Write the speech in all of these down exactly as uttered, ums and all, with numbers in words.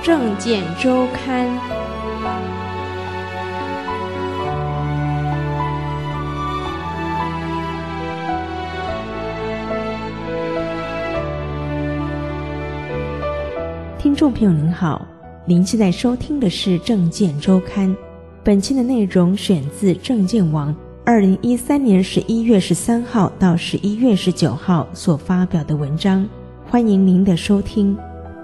政见周刊。听众朋友您好，您现在收听的是政见周刊，本期的内容选自政见网二零一三年十一月十三号到十一月十九号所发表的文章，欢迎您的收听。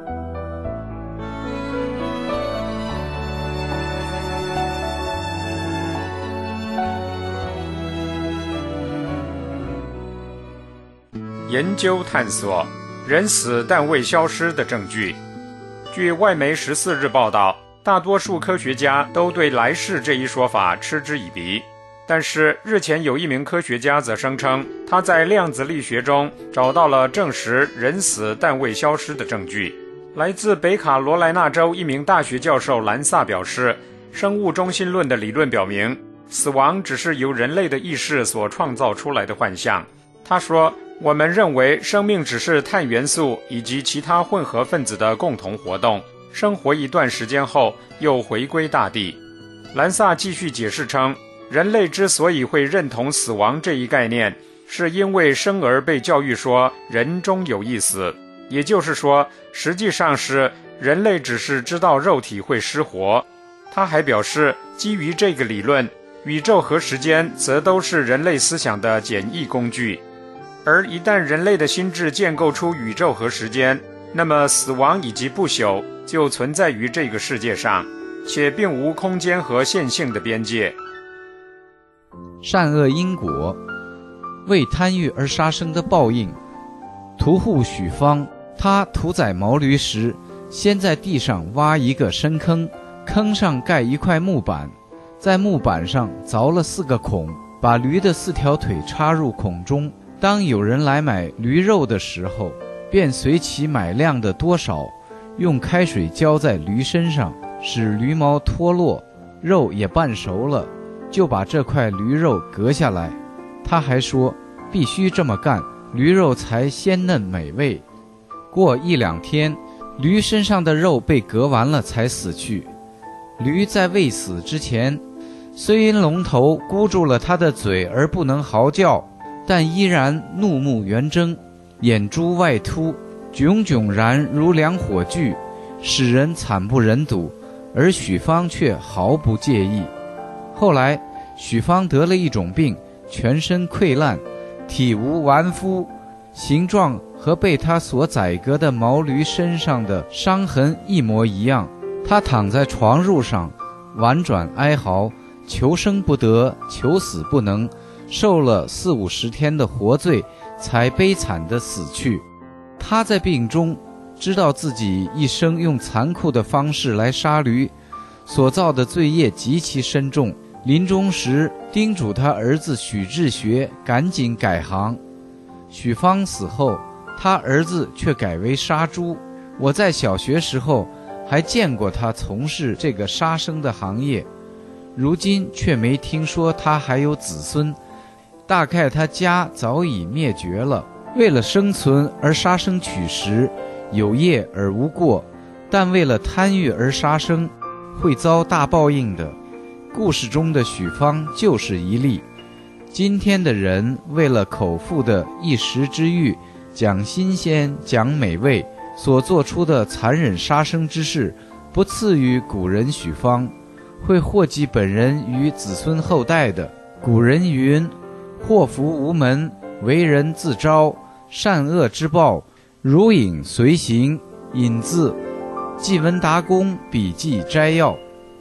研究探索人死但未消失的证据。据外媒十四日报道，大多数科学家都对来世这一说法嗤之以鼻，但是日前有一名科学家则声称，他在量子力学中找到了证实人死但未消失的证据。来自北卡罗来纳州一名大学教授兰萨表示，生物中心论的理论表明，死亡只是由人类的意识所创造出来的幻象。他说，我们认为生命只是碳元素以及其他混合分子的共同活动，生活一段时间后又回归大地。兰萨继续解释称，人类之所以会认同死亡这一概念，是因为生而被教育说人终有一死，也就是说，实际上是人类只是知道肉体会失活。他还表示，基于这个理论，宇宙和时间则都是人类思想的简易工具。而一旦人类的心智建构出宇宙和时间，那么死亡以及不朽就存在于这个世界上，且并无空间和线性的边界。 善恶因果，为贪欲而杀生的报应。屠户许方，他屠宰毛驴时，先在地上挖一个深坑，坑上盖一块木板，在木板上凿了四个孔，把驴的四条腿插入孔中。当有人来买驴肉的时候，便随其买量的多少，用开水浇在驴身上，使驴毛脱落，肉也半熟了，就把这块驴肉割下来。他还说，必须这么干，驴肉才鲜嫩美味。过一两天，驴身上的肉被割完了才死去。驴在未死之前，虽因龙头箍住了它的嘴而不能嚎叫，但依然怒目圆睁，眼珠外凸，炯炯然如两火炬，使人惨不忍睹，而许方却毫不介意。后来许方得了一种病，全身溃烂，体无完肤，形状和被他所宰割的毛驴身上的伤痕一模一样。他躺在床褥上，婉转哀嚎，求生不得，求死不能，受了四五十天的活罪，才悲惨地死去。他在病中知道自己一生用残酷的方式来杀驴，所造的罪业极其深重。临终时叮嘱他儿子许志学赶紧改行。许方死后，他儿子却改为杀猪。我在小学时候还见过他从事这个杀生的行业，如今却没听说他还有子孙，大概他家早已灭绝了。为了生存而杀生取食，有业而无过，但为了贪欲而杀生，会遭大报应的。故事中的许方就是一例。今天的人为了口腹的一时之欲，讲新鲜，讲美味，所做出的残忍杀生之事，不次于古人许方，会祸及本人与子孙后代的。古人云，祸福无门，为人自招，善恶之报，如影随形。引自《纪文达公笔记摘要》。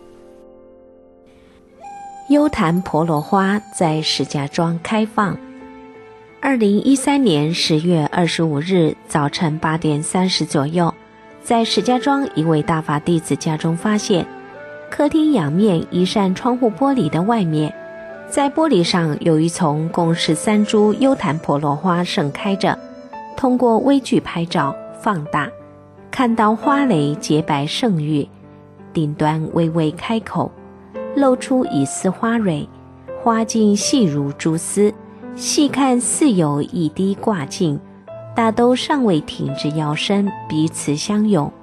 优昙婆罗花在石家庄开放。二零一三年十月二十五日早晨八点三十左右，在石家庄一位大法弟子家中发现，客厅仰面一扇窗户玻璃的外面，在玻璃上有一丛共十三株优昙婆罗花盛开着。通过微距拍照放大，看到花蕾洁白圣玉，顶端微微开口，露出一丝花蕊，花茎细如蛛丝，细看似有一滴挂茎，大都尚未挺至腰身，彼此相拥，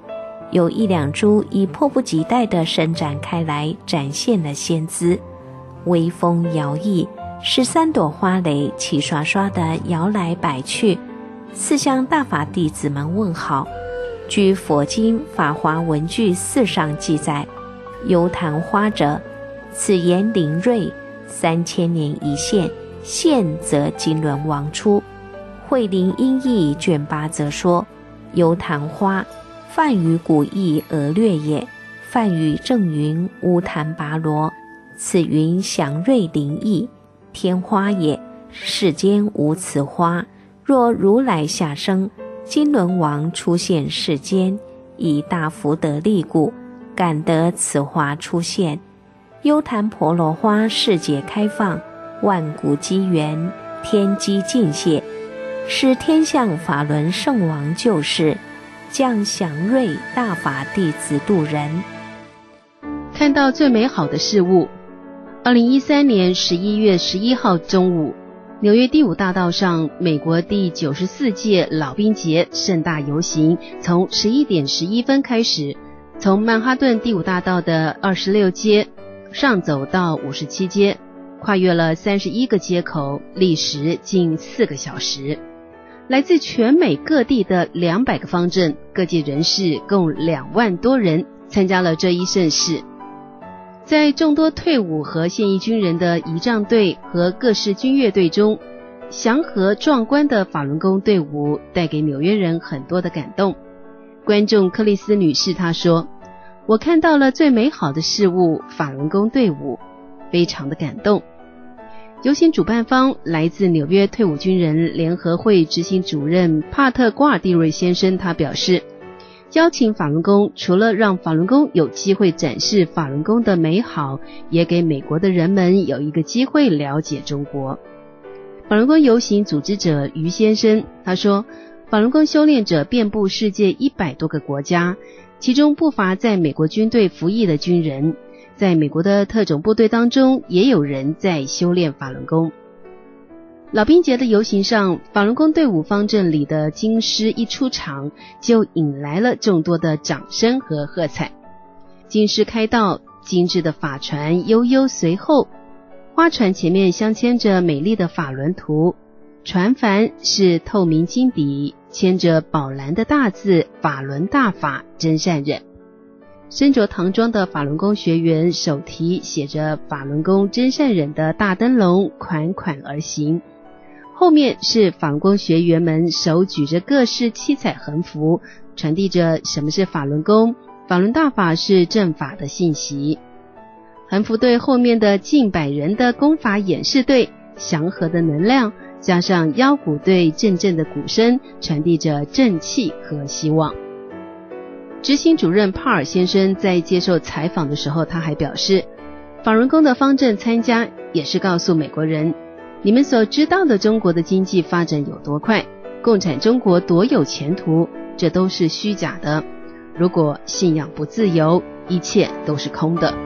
有一两株已迫不及待地伸展开来，展现了仙姿。微风摇曳，十三朵花蕾齐刷刷地摇来摆去，似向大法弟子们问好。据佛经《法华文具四》上记载，幽昙花者，此言灵瑞，三千年一现，现则金轮王出。慧林音译卷八则说，幽昙花，梵语古译俄略也，梵语正云乌檀拔罗，此云祥瑞灵异，天花也，世间无此花。若如来下生，金轮王出现世间，以大福德力故，感得此花出现。幽昙婆罗花世界开放，万古机缘，天机尽泄，是天象法轮圣王救世，降祥瑞大法弟子度人。 看到最美好的事物。二零一三年十一月十一号中午，纽约第五大道上，美国第九十四届老兵节盛大游行从十一点十一分开始，从曼哈顿第五大道的二十六街上走到五十七街，跨越了三十一个街口，历时近四个小时。来自全美各地的两百个方阵，各界人士共两万多人参加了这一盛事。在众多退伍和现役军人的仪仗队和各式军乐队中，祥和壮观的法轮功队伍带给纽约人很多的感动。观众克里斯女士她说，我看到了最美好的事物，法轮功队伍，非常的感动。游行主办方来自纽约退伍军人联合会执行主任帕特·瓜尔蒂瑞先生，他表示，邀请法轮功除了让法轮功有机会展示法轮功的美好，也给美国的人们有一个机会了解中国。法轮功游行组织者于先生他说，法轮功修炼者遍布世界一百多个国家，其中不乏在美国军队服役的军人，在美国的特种部队当中也有人在修炼法轮功。老兵节的游行上，法轮功队伍方阵里的经师一出场，就引来了众多的掌声和喝彩。经师开道，精致的法船悠悠随后，花船前面镶嵌着美丽的法轮图，船帆是透明金底，牵着宝蓝的大字法轮大法真善忍。身着唐装的法轮功学员手提写着法轮功真善忍的大灯笼款款而行，后面是法轮功学员们手举着各式七彩横幅，传递着什么是法轮功，法轮大法是正法的信息。横幅队后面的近百人的功法演示队，祥和的能量加上腰鼓队阵阵的鼓声，传递着正气和希望。执行主任帕尔先生在接受采访的时候，他还表示，法轮功的方阵参加也是告诉美国人，你们所知道的中国的经济发展有多快，共产中国多有前途，这都是虚假的。如果信仰不自由，一切都是空的。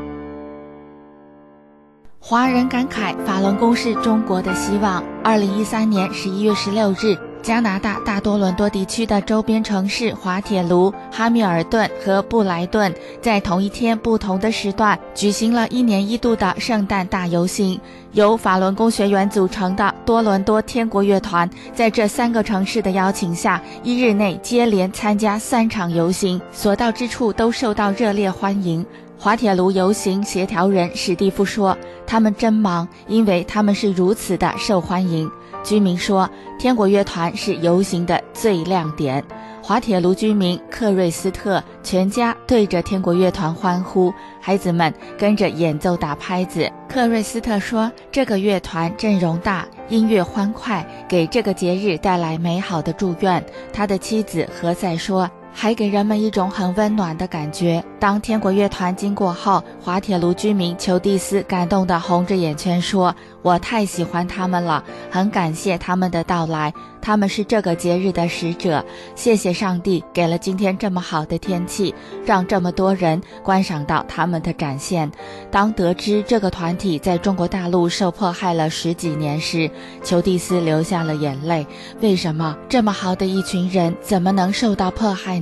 华人感慨法轮功是中国的希望。二零一三年十一月十六日，加拿大大多伦多地区的周边城市滑铁卢、哈密尔顿和布莱顿在同一天不同的时段举行了一年一度的圣诞大游行。由法轮功学员组成的多伦多天国乐团在这三个城市的邀请下，一日内接连参加三场游行，所到之处都受到热烈欢迎。滑铁卢游行协调人史蒂夫说，他们真忙，因为他们是如此的受欢迎。居民说，天国乐团是游行的最亮点。滑铁卢居民克瑞斯特全家对着天国乐团欢呼，孩子们跟着演奏打拍子。克瑞斯特说，这个乐团阵容大，音乐欢快，给这个节日带来美好的祝愿。他的妻子何塞说，还给人们一种很温暖的感觉。当天国乐团经过后，滑铁卢居民裘蒂斯感动地红着眼圈说，我太喜欢他们了，很感谢他们的到来，他们是这个节日的使者，谢谢上帝给了今天这么好的天气，让这么多人观赏到他们的展现。当得知这个团体在中国大陆受迫害了十几年时，裘蒂斯流下了眼泪。为什么这么好的一群人怎么能受到迫害呢？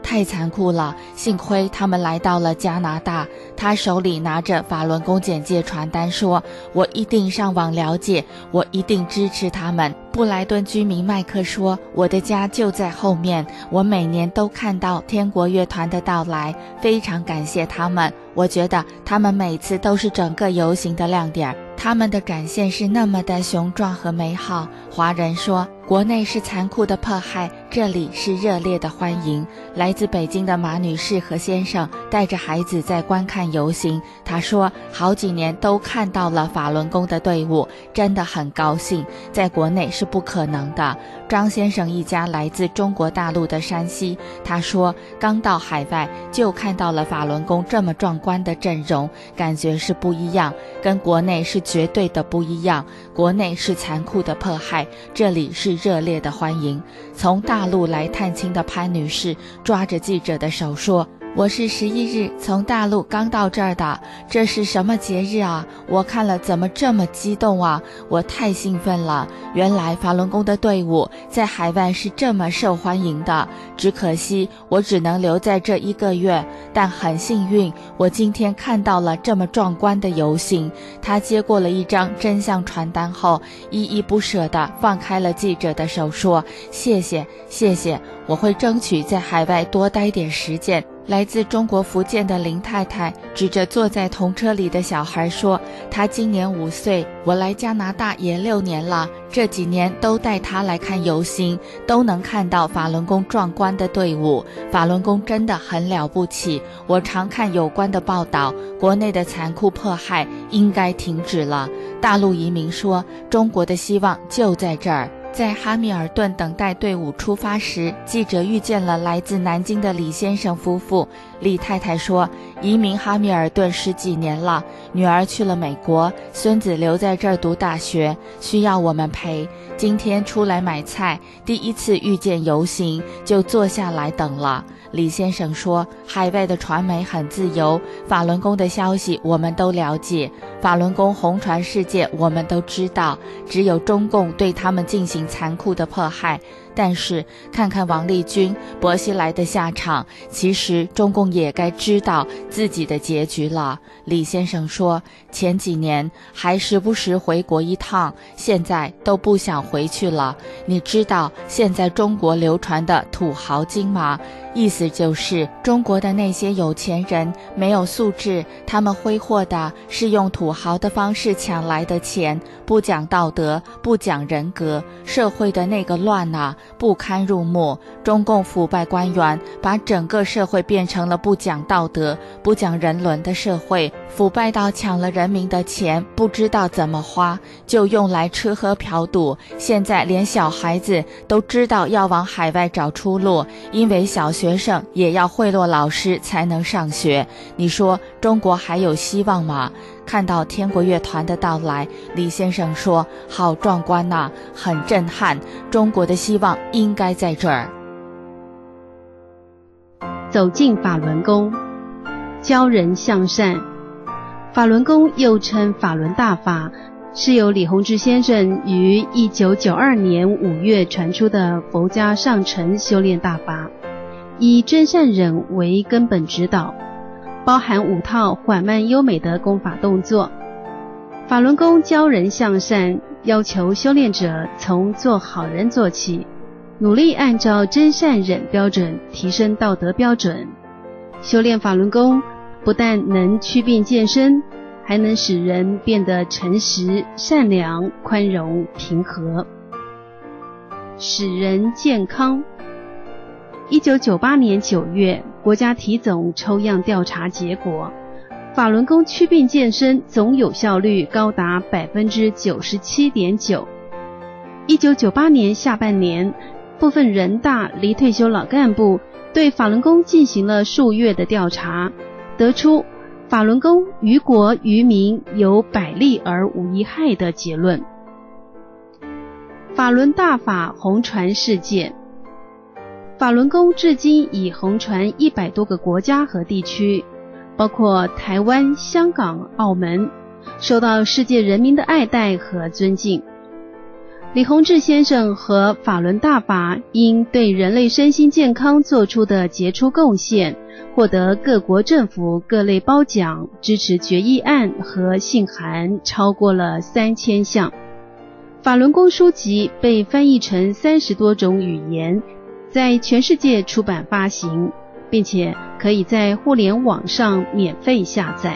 太残酷了，幸亏他们来到了加拿大。他手里拿着法轮功简介传单说，我一定上网了解，我一定支持他们。布莱顿居民麦克说，我的家就在后面，我每年都看到天国乐团的到来，非常感谢他们。我觉得他们每次都是整个游行的亮点，他们的展现是那么的雄壮和美好。华人说，国内是残酷的迫害，这里是热烈的欢迎。来自北京的马女士和先生带着孩子在观看游行，他说好几年都看到了法轮功的队伍，真的很高兴，在国内是不可能的。张先生一家来自中国大陆的山西，他说刚到海外就看到了法轮功这么壮观的阵容，感觉是不一样，跟国内是绝对的不一样。国内是残酷的迫害，这里是热烈的欢迎。从大陆来探亲的潘女士抓着记者的手说，我是十一日从大陆刚到这儿的，这是什么节日啊？我看了怎么这么激动啊？我太兴奋了！原来法轮功的队伍在海外是这么受欢迎的，只可惜我只能留在这一个月，但很幸运，我今天看到了这么壮观的游行。他接过了一张真相传单后，依依不舍地放开了记者的手说，谢谢谢谢，我会争取在海外多待点时间。来自中国福建的林太太指着坐在童车里的小孩说，他今年五岁，我来加拿大也六年了，这几年都带他来看游行，都能看到法轮功壮观的队伍，法轮功真的很了不起。我常看有关的报道，国内的残酷迫害应该停止了。大陆移民说，中国的希望就在这儿。在哈密尔顿等待队伍出发时，记者遇见了来自南京的李先生夫妇。李太太说，移民哈密尔顿十几年了，女儿去了美国，孙子留在这儿读大学，需要我们陪。今天出来买菜，第一次遇见游行，就坐下来等了。李先生说，海外的传媒很自由，法轮功的消息我们都了解，法轮功红传世界我们都知道，只有中共对他们进行残酷的迫害。但是看看王立军、薄熙来的下场，其实中共也该知道自己的结局了。李先生说，前几年还时不时回国一趟，现在都不想回去了。你知道现在中国流传的土豪经吗？意思就是中国的那些有钱人没有素质，他们挥霍的是用土豪的方式抢来的钱，不讲道德，不讲人格，社会的那个乱啊，不堪入目。中共腐败官员把整个社会变成了不讲道德、不讲人伦的社会，腐败到抢了人民的钱，不知道怎么花，就用来吃喝嫖赌。现在连小孩子都知道要往海外找出路，因为小学生也要贿赂老师才能上学。你说中国还有希望吗？看到天国乐团的到来，李先生说，好壮观呐，很震撼，中国的希望应该在这儿。 走进法轮功，教人向善。法轮功又称法轮大法，是由李洪志先生于一九九二年五月传出的佛家上乘修炼大法，以真善忍为根本指导，包含五套缓慢优美的功法动作。法轮功教人向善，要求修炼者从做好人做起，努力按照真善忍标准提升道德标准。修炼法轮功不但能祛病健身，还能使人变得诚实、善良、宽容、平和，使人健康。一九九八年九月，国家体总抽样调查结果，法轮功祛病健身总有效率高达 百分之九十七点九。 一九九八年下半年，部分人大离退休老干部对法轮功进行了数月的调查，得出法轮功于国于民有百利而无一害的结论。法轮大法红传世界，法轮功至今已红传一百多个国家和地区，包括台湾、香港、澳门，受到世界人民的爱戴和尊敬。 李洪志先生和法轮大法因对人类身心健康做出的杰出贡献，获得各国政府各类褒奖，支持决议案和信函超过了三千项。法轮功书籍被翻译成三十多种语言，在全世界出版发行，并且可以在互联网上免费下载。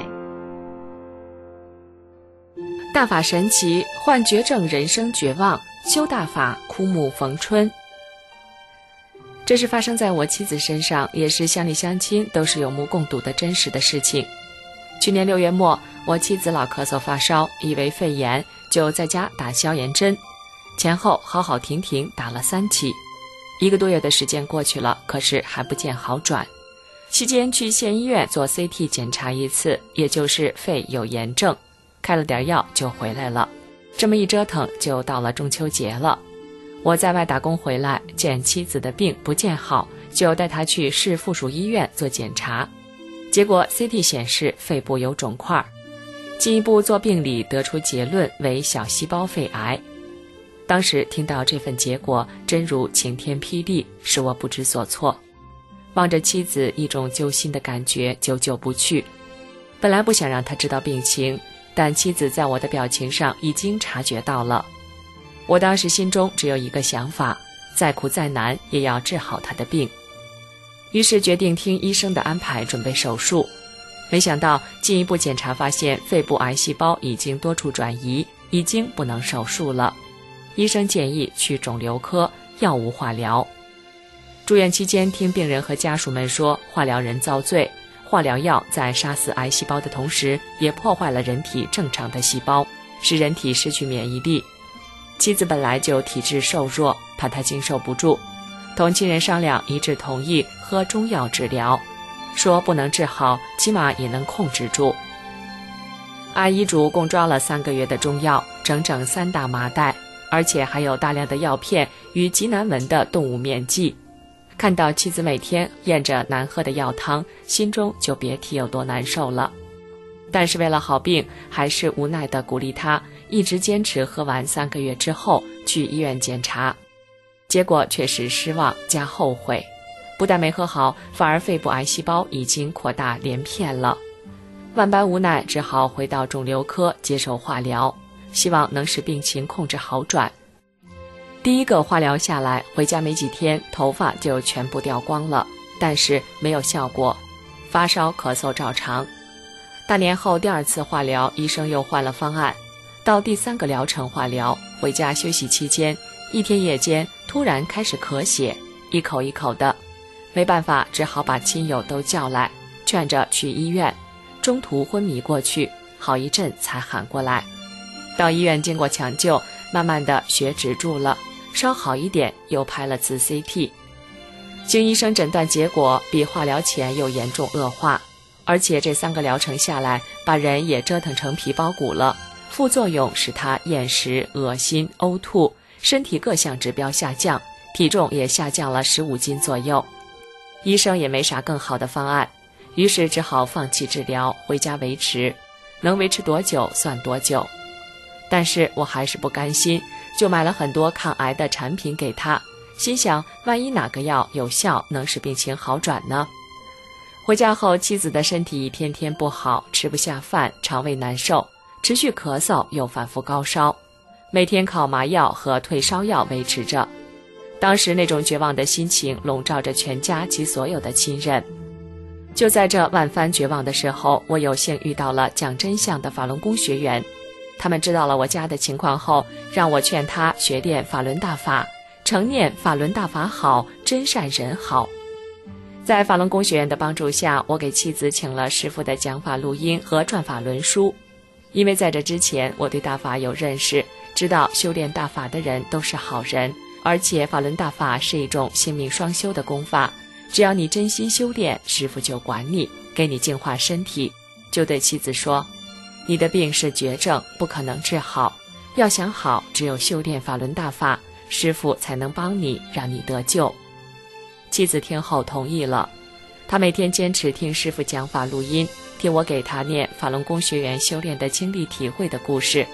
大法神奇，患绝症人生绝望，修大法枯木逢春。这是发生在我妻子身上，也是乡里乡亲都是有目共睹的真实的事情。去年六月末，我妻子老咳嗽发烧，以为肺炎，就在家打消炎针，前后好好停停打了三期，一个多月的时间过去了，可是还不见好转。期间去县医院做 C T 检查一次，也就是肺有炎症，开了点药就回来了。这么一折腾就到了中秋节了。我在外打工回来，见妻子的病不见好，就带她去市附属医院做检查。结果 C T 显示肺部有肿块，进一步做病理得出结论为小细胞肺癌。当时听到这份结果，真如晴天霹雳，使我不知所措。望着妻子一种揪心的感觉，久久不去。本来不想让她知道病情，但妻子在我的表情上已经察觉到了。我当时心中只有一个想法，再苦再难也要治好她的病。于是决定听医生的安排，准备手术。没想到进一步检查发现肺部癌细胞已经多处转移，已经不能手术了。医生建议去肿瘤科，药物化疗。住院期间听病人和家属们说，化疗人遭罪，化疗药在杀死癌细胞的同时，也破坏了人体正常的细胞，使人体失去免疫力。妻子本来就体质瘦弱，怕她经受不住，同亲人商量，一致同意喝中药治疗，说不能治好，起码也能控制住。按医嘱共抓了三个月的中药，整整三大麻袋，而且还有大量的药片与极难闻的动物面剂。看到妻子每天咽着难喝的药汤，心中就别提有多难受了。但是为了好病，还是无奈地鼓励她一直坚持喝完三个月之后去医院检查。结果确实失望加后悔，不但没喝好，反而肺部癌细胞已经扩大连片了。万般无奈，只好回到肿瘤科接受化疗，希望能使病情控制好转。第一个化疗下来，回家没几天，头发就全部掉光了，但是没有效果，发烧咳嗽照常。大年后第二次化疗，医生又换了方案，到第三个疗程化疗，回家休息期间，一天夜间突然开始咳血，一口一口的，没办法，只好把亲友都叫来，劝着去医院，中途昏迷过去，好一阵才喊过来。到医院经过抢救，慢慢的血止住了，稍好一点，又拍了次 C T。 经医生诊断结果，比化疗前又严重恶化，而且这三个疗程下来，把人也折腾成皮包骨了，副作用使他厌食、恶心、呕吐，身体各项指标下降，体重也下降了十五斤左右。医生也没啥更好的方案，于是只好放弃治疗，回家维持，能维持多久算多久。但是我还是不甘心，就买了很多抗癌的产品给他，心想万一哪个药有效，能使病情好转呢？回家后，妻子的身体一天天不好，吃不下饭，肠胃难受，持续咳嗽，又反复高烧，每天靠麻药和退烧药维持着。当时那种绝望的心情笼罩着全家及所有的亲人。就在这万番绝望的时候，我有幸遇到了讲真相的法轮功学员。他们知道了我家的情况后，让我劝他学练法轮大法，常念法轮大法好，真善人好。在法轮功学院的帮助下，我给妻子请了师父的讲法录音和转法轮书。因为在这之前我对大法有认识，知道修炼大法的人都是好人，而且法轮大法是一种性命双修的功法，只要你真心修炼，师父就管你，给你净化身体。就对妻子说，你的病是绝症，不可能治好，要想好，只有修炼法轮大法，师父才能帮你，让你得救。妻子听后同意了，她每天坚持听师父讲法录音，听我给她念法轮功学员修炼的经历体会的故事，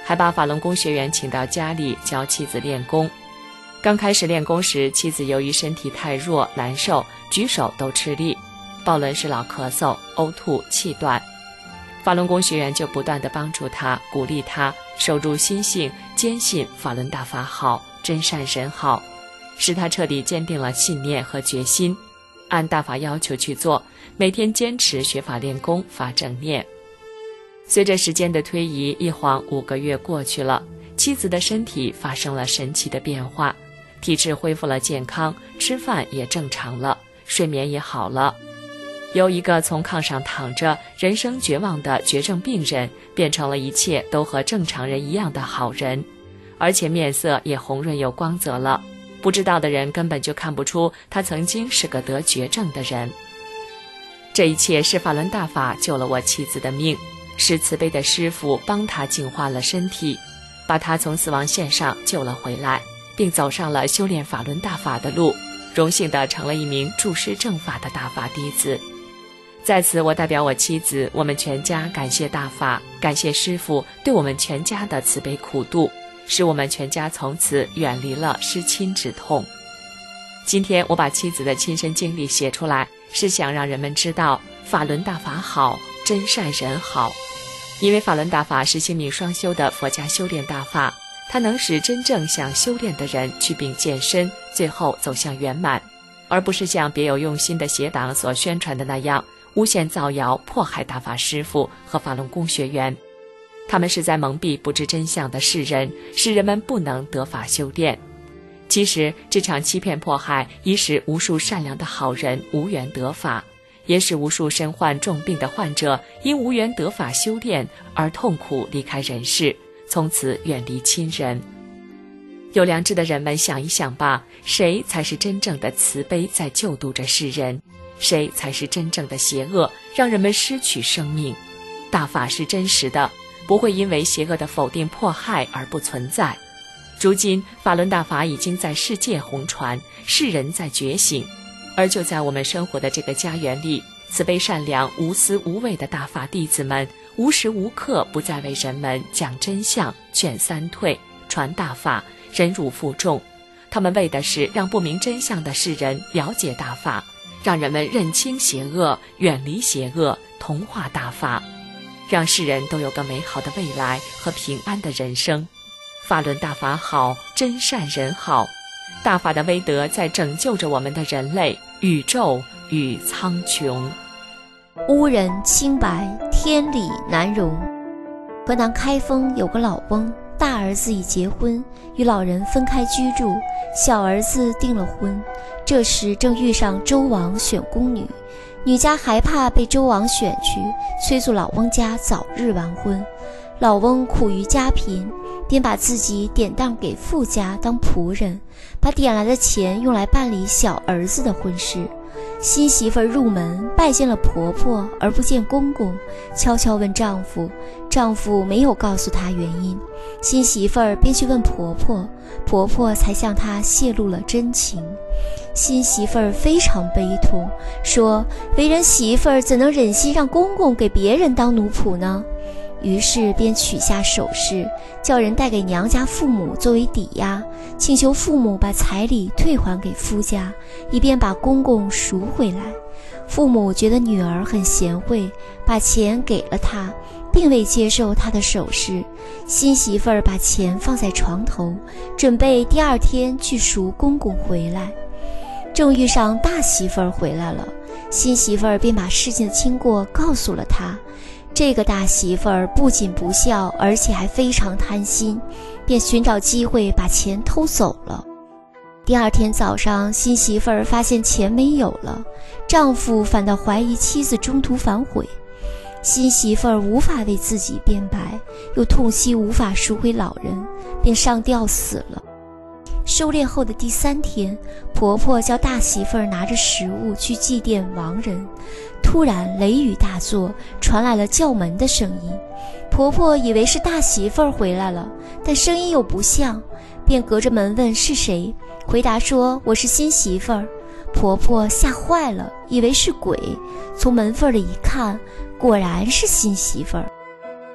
还把法轮功学员请到家里教妻子练功。刚开始练功时，妻子由于身体太弱难受，举手都吃力，鲍伦是老咳嗽、呕吐、气短。法轮功学员就不断地帮助他，鼓励他守住心性，坚信法轮大法好，真善人好，使他彻底坚定了信念和决心，按大法要求去做，每天坚持学法练功，发正念。随着时间的推移，一晃五个月过去了，妻子的身体发生了神奇的变化，体质恢复了健康，吃饭也正常了，睡眠也好了。由一个从炕上躺着人生绝望的绝症病人，变成了一切都和正常人一样的好人，而且面色也红润有光泽了。不知道的人根本就看不出他曾经是个得绝症的人。这一切是法轮大法救了我妻子的命，是慈悲的师父帮他净化了身体，把他从死亡线上救了回来，并走上了修炼法轮大法的路，荣幸地成了一名注师正法的大法弟子。在此，我代表我妻子，我们全家感谢大法，感谢师父对我们全家的慈悲苦度，使我们全家从此远离了失亲之痛。今天我把妻子的亲身经历写出来，是想让人们知道法轮大法好，真善人好。因为法轮大法是性命双修的佛家修炼大法，它能使真正想修炼的人祛病健身，最后走向圆满，而不是像别有用心的邪党所宣传的那样诬陷造谣，迫害大法师父和法轮功学员。他们是在蒙蔽不知真相的世人，使人们不能得法修炼。其实这场欺骗迫害已使无数善良的好人无缘得法，也使无数身患重病的患者因无缘得法修炼而痛苦离开人世，从此远离亲人。有良知的人们想一想吧，谁才是真正的慈悲在救度着世人？谁才是真正的邪恶，让人们失去生命？大法是真实的，不会因为邪恶的否定迫害而不存在。如今法轮大法已经在世界红传，世人在觉醒，而就在我们生活的这个家园里，慈悲善良无私无畏的大法弟子们无时无刻不在为人们讲真相，劝三退，传大法，忍辱负重。他们为的是让不明真相的世人了解大法，让人们认清邪恶，远离邪恶，同化大法，让世人都有个美好的未来和平安的人生。法轮大法好，真善人好，大法的威德在拯救着我们的人类、宇宙与苍穹。 乌人清白，天理难容。河南开封有个老翁，大儿子已结婚，与老人分开居住，小儿子订了婚。这时正遇上周王选宫女，女家害怕被周王选去，催促老翁家早日完婚。老翁苦于家贫，便把自己典当给富家当仆人，把点来的钱用来办理小儿子的婚事。新媳妇入门，拜见了婆婆而不见公公，悄悄问丈夫，丈夫没有告诉她原因。新媳妇便去问婆婆，婆婆才向她泄露了真情。新媳妇非常悲痛，说为人媳妇怎能忍心让公公给别人当奴仆呢？于是便取下首饰，叫人带给娘家父母作为抵押，请求父母把彩礼退还给夫家，以便把公公赎回来。父母觉得女儿很贤惠，把钱给了她，并未接受她的首饰。新媳妇儿把钱放在床头，准备第二天去赎公公回来。正遇上大媳妇儿回来了，新媳妇儿便把事情的经过告诉了她。这个大媳妇儿不仅不孝，而且还非常贪心，便寻找机会把钱偷走了。第二天早上，新媳妇儿发现钱没有了，丈夫反倒怀疑妻子中途反悔。新媳妇儿无法为自己辩白，又痛惜无法赎回老人，便上吊死了。收敛后的第三天，婆婆叫大媳妇儿拿着食物去祭奠亡人。突然雷雨大作，传来了叫门的声音。婆婆以为是大媳妇儿回来了，但声音又不像，便隔着门问是谁，回答说我是新媳妇儿。婆婆吓坏了，以为是鬼，从门缝里一看，果然是新媳妇儿。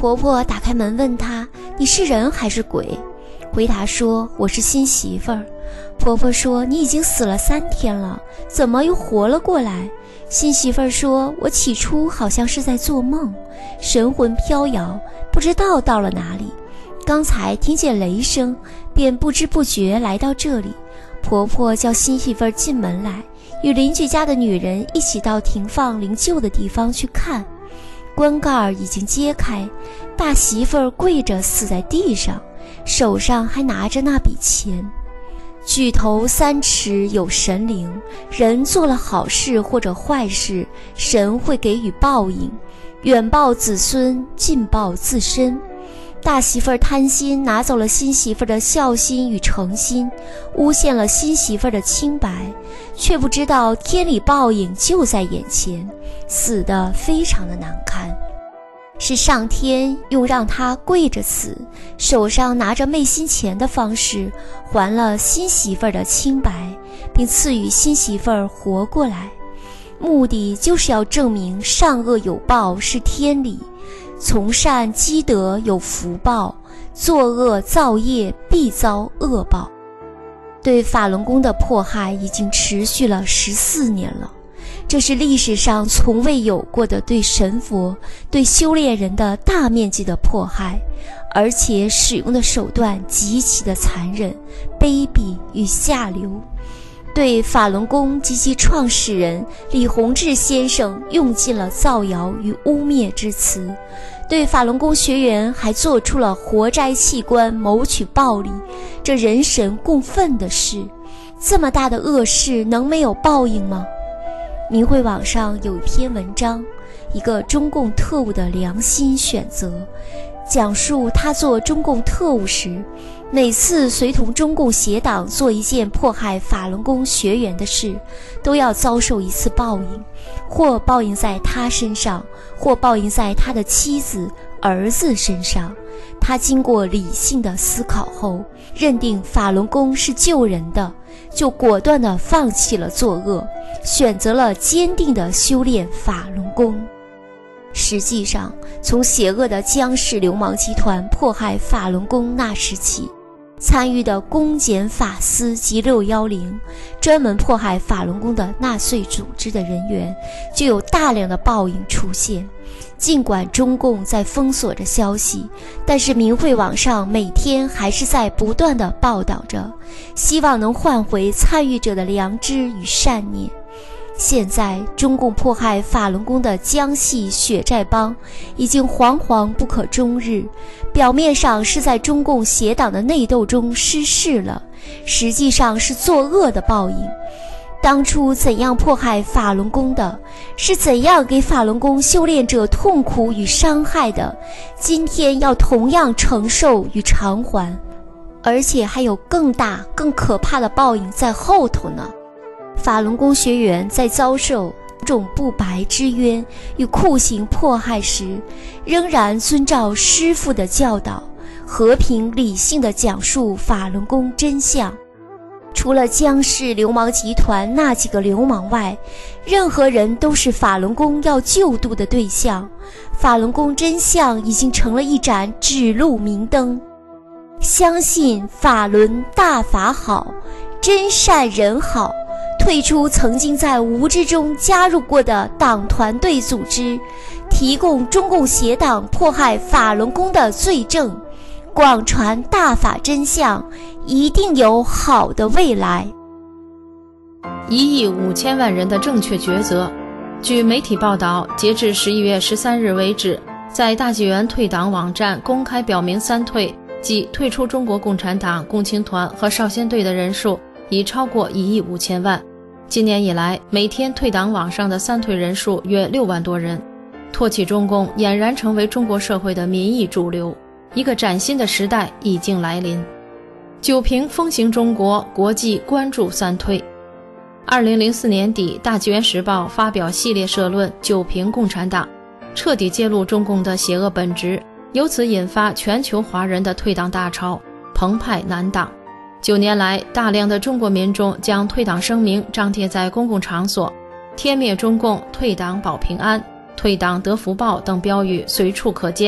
婆婆打开门问她：“你是人还是鬼？”回答说：“我是新媳妇儿。”婆婆说：“你已经死了三天了，怎么又活了过来？”新媳妇儿说：“我起初好像是在做梦，神魂飘摇，不知道到了哪里。刚才听见雷声，便不知不觉来到这里。”婆婆叫新媳妇儿进门来，与邻居家的女人一起到停放灵柩的地方去看。棺盖已经揭开，大媳妇儿跪着死在地上，手上还拿着那笔钱。举头三尺有神灵，人做了好事或者坏事，神会给予报应，远报子孙，近报自身。大媳妇儿贪心，拿走了新媳妇儿的孝心与诚心，诬陷了新媳妇儿的清白，却不知道天理报应就在眼前，死得非常的难看。是上天用让她跪着死，手上拿着昧心钱的方式，还了新媳妇儿的清白，并赐予新媳妇儿活过来。目的就是要证明善恶有报是天理，从善积德有福报，作恶造业必遭恶报。对法轮功的迫害已经持续了十四年了，这是历史上从未有过的对神佛、对修炼人的大面积的迫害，而且使用的手段极其的残忍、卑鄙与下流。对法轮功及其创始人李洪志先生用尽了造谣与污蔑之词，对法轮功学员还做出了活摘器官、谋取暴利，这人神共愤的事。这么大的恶事能没有报应吗？明慧网上有一篇文章，一个中共特务的良心选择，讲述他做中共特务时，每次随同中共邪党做一件迫害法轮功学员的事，都要遭受一次报应，或报应在他身上，或报应在他的妻子、儿子身上。他经过理性的思考后，认定法轮功是救人的，就果断地放弃了作恶，选择了坚定地修炼法轮功。实际上，从邪恶的江氏流氓集团迫害法轮功那时起，参与的公检法司及六一零专门迫害法轮功的纳粹组织的人员，就有大量的报应出现。尽管中共在封锁着消息，但是明慧网上每天还是在不断的报道着，希望能唤回参与者的良知与善念。现在中共迫害法轮功的江系血债帮已经惶惶不可终日，表面上是在中共邪党的内斗中失势了，实际上是作恶的报应。当初怎样迫害法轮功的，是怎样给法轮功修炼者痛苦与伤害的，今天要同样承受与偿还，而且还有更大更可怕的报应在后头呢。法轮功学员在遭受这种不白之冤与酷刑迫害时，仍然遵照师父的教导，和平理性地讲述法轮功真相。除了江氏流氓集团那几个流氓外，任何人都是法轮功要救度的对象。法轮功真相已经成了一盏指路明灯。相信法轮大法好，真善人好，退出曾经在无知中加入过的党团队组织，提供中共邪党迫害法轮功的罪证，广传大法真相，一定有好的未来。 一亿五千万人的正确抉择。据媒体报道，截至十一月十三日为止，在大纪元退党网站公开表明三退，即退出中国共产党、共青团和少先队的人数已超过一亿五千万。今年以来，每天退党网上的三退人数约六万多人。唾弃中共俨然成为中国社会的民意主流，一个崭新的时代已经来临。九评风行中国，国际关注三退。二零零四年底，大纪元时报发表系列社论九评共产党，彻底揭露中共的邪恶本质，由此引发全球华人的退党大潮，澎湃难挡。九年来，大量的中国民众将退党声明张贴在公共场所，天灭中共、退党保平安、退党得福报等标语随处可见，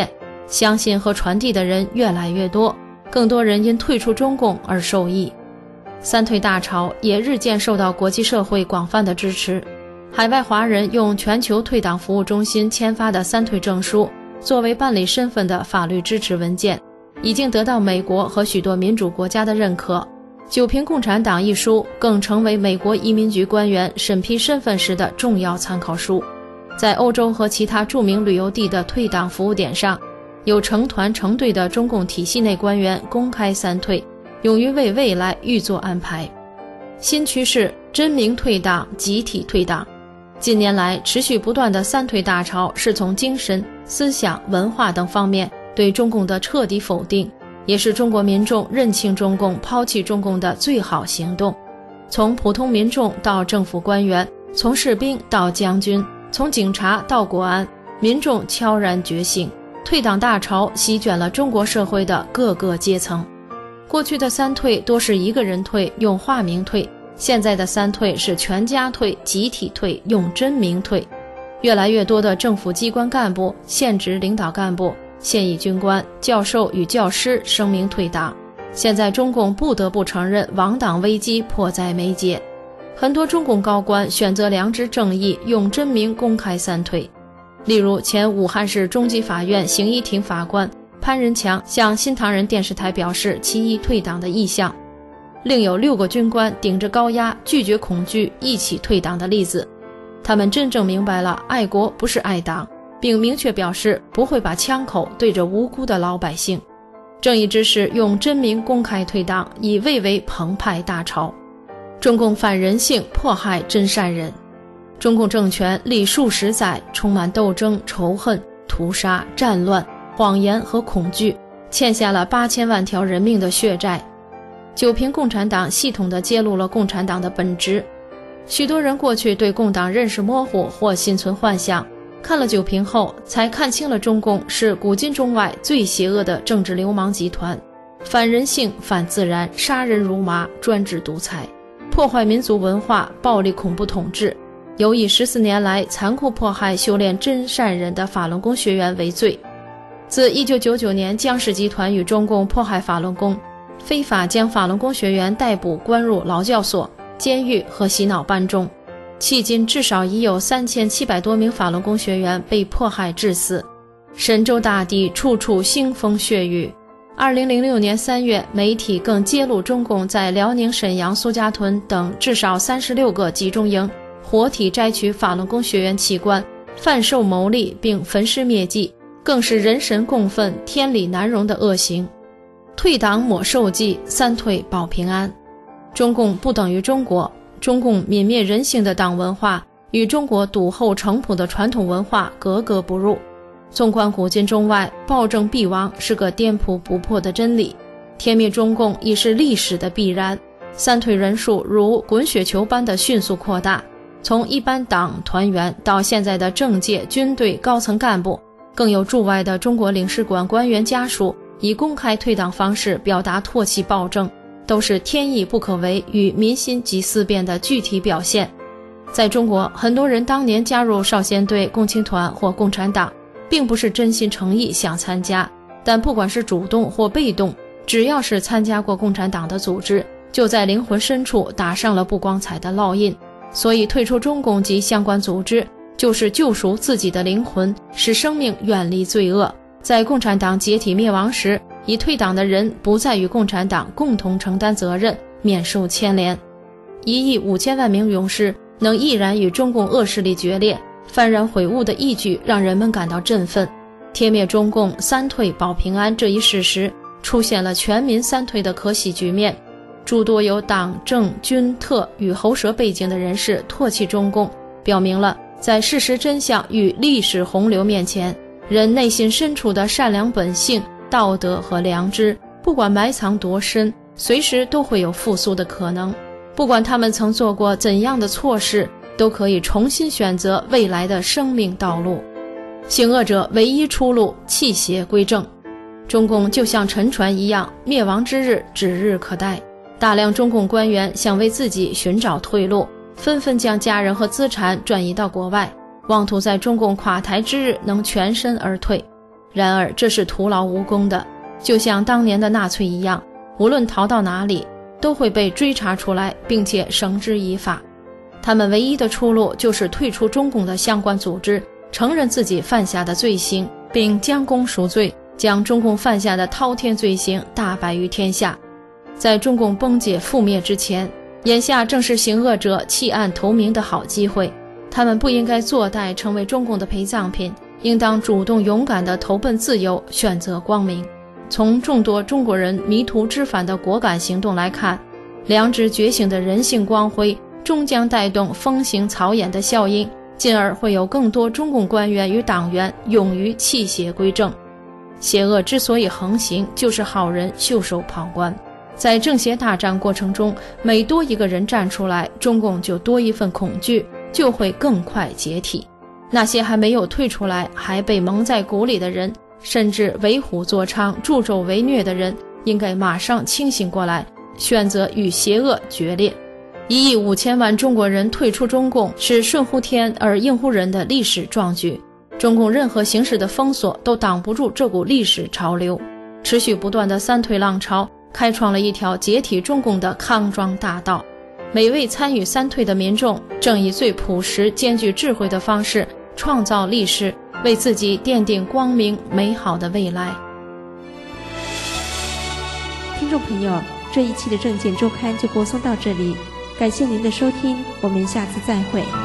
相信和传递的人越来越多，更多人因退出中共而受益。三退大潮也日渐受到国际社会广泛的支持，海外华人用全球退党服务中心签发的三退证书作为办理身份的法律支持文件，已经得到美国和许多民主国家的认可。九评共产党一书更成为美国移民局官员审批身份时的重要参考书。在欧洲和其他著名旅游地的退党服务点上，有成团成队的中共体系内官员公开三退，勇于为未来预做安排。新趋势，真名退党，集体退党。近年来持续不断的三退大潮，是从精神、思想、文化等方面对中共的彻底否定，也是中国民众认清中共、抛弃中共的最好行动。从普通民众到政府官员，从士兵到将军，从警察到国安，民众悄然觉醒，退党大潮席卷了中国社会的各个阶层。过去的三退多是一个人退，用化名退，现在的三退是全家退、集体退，用真名退。越来越多的政府机关干部、现职领导干部、现役军官、教授与教师声明退党。现在中共不得不承认亡党危机迫在眉睫，很多中共高官选择良知正义，用真名公开三退。例如前武汉市中级法院刑一庭法官潘仁强向新唐人电视台表示其一退党的意向，另有六个军官顶着高压拒绝恐惧一起退党的例子。他们真正明白了爱国不是爱党，并明确表示不会把枪口对着无辜的老百姓。正义之士用真名公开退党，以蔚为澎湃大潮。中共反人性，迫害真善人。中共政权历数十载，充满斗争、仇恨、屠杀、战乱、谎言和恐惧，欠下了八千万条人命的血债。九评共产党系统地揭露了共产党的本质。许多人过去对共党认识模糊或心存幻想，看了九评后才看清了中共是古今中外最邪恶的政治流氓集团，反人性、反自然，杀人如麻，专制独裁，破坏民族文化，暴力恐怖统治，有以十四年来残酷迫害修炼真善人的法轮功学员为罪。自一九九九年江氏集团与中共迫害法轮功，非法将法轮功学员逮捕关入劳教所、监狱和洗脑班中，迄今至少已有三千七百多名法轮功学员被迫害致死。神州大地处处腥风血雨。二零零六年三月，媒体更揭露中共在辽宁沈阳、苏家屯等至少三十六个集中营活体摘取法轮功学员器官，贩售牟利并焚尸灭迹，更是人神共愤、天理难容的恶行。退党抹寿记，三退保平安。中共不等于中国，中共泯灭人性的党文化与中国笃厚诚朴的传统文化格格不入。纵观古今中外，暴政必亡是个颠扑不破的真理，天灭中共已是历史的必然。三退人数如滚雪球般的迅速扩大，从一般党团员到现在的政界、军队高层干部，更有驻外的中国领事馆官员家属以公开退党方式表达唾弃暴政，都是天意不可违与民心即思变的具体表现。在中国，很多人当年加入少先队、共青团或共产党，并不是真心诚意想参加，但不管是主动或被动，只要是参加过共产党的组织，就在灵魂深处打上了不光彩的烙印。所以退出中共及相关组织，就是救赎自己的灵魂，使生命远离罪恶。在共产党解体灭亡时，已退党的人不再与共产党共同承担责任，免受牵连。一亿五千万名勇士能毅然与中共恶势力决裂，幡然悔悟的义举让人们感到振奋。天灭中共，三退保平安这一事实，出现了全民三退的可喜局面。诸多有党政军特与喉舌背景的人士唾弃中共，表明了在事实真相与历史洪流面前，人内心深处的善良本性、道德和良知，不管埋藏多深，随时都会有复苏的可能。不管他们曾做过怎样的错事，都可以重新选择未来的生命道路。行恶者唯一出路，弃邪归正。中共就像沉船一样，灭亡之日指日可待。大量中共官员想为自己寻找退路，纷纷将家人和资产转移到国外，妄图在中共垮台之日能全身而退。 然而这是徒劳无功的，就像当年的纳粹一样，无论逃到哪里都会被追查出来，并且绳之以法。他们唯一的出路就是退出中共的相关组织，承认自己犯下的罪行，并将功赎罪，将中共犯下的滔天罪行大白于天下。在中共崩解覆灭之前，眼下正是行恶者弃暗投明的好机会，他们不应该坐待成为中共的陪葬品，应当主动勇敢地投奔自由，选择光明。从众多中国人迷途知返的果敢行动来看，良知觉醒的人性光辉终将带动风行草偃的效应，进而会有更多中共官员与党员勇于弃邪归正。邪恶之所以横行，就是好人袖手旁观。在正邪大战过程中，每多一个人站出来，中共就多一份恐惧，就会更快解体。那些还没有退出来，还被蒙在鼓里的人，甚至为虎作伥、助纣为虐的人，应该马上清醒过来，选择与邪恶决裂。一亿五千万中国人退出中共，是顺乎天而应乎人的历史壮举。中共任何形式的封锁都挡不住这股历史潮流。持续不断的三退浪潮开创了一条解体中共的康庄大道。每位参与三退的民众正以最朴实兼具智慧的方式创造历史，为自己奠定光明美好的未来。 听众朋友，这一期的证件周刊就播送到这里，感谢您的收听，我们下次再会。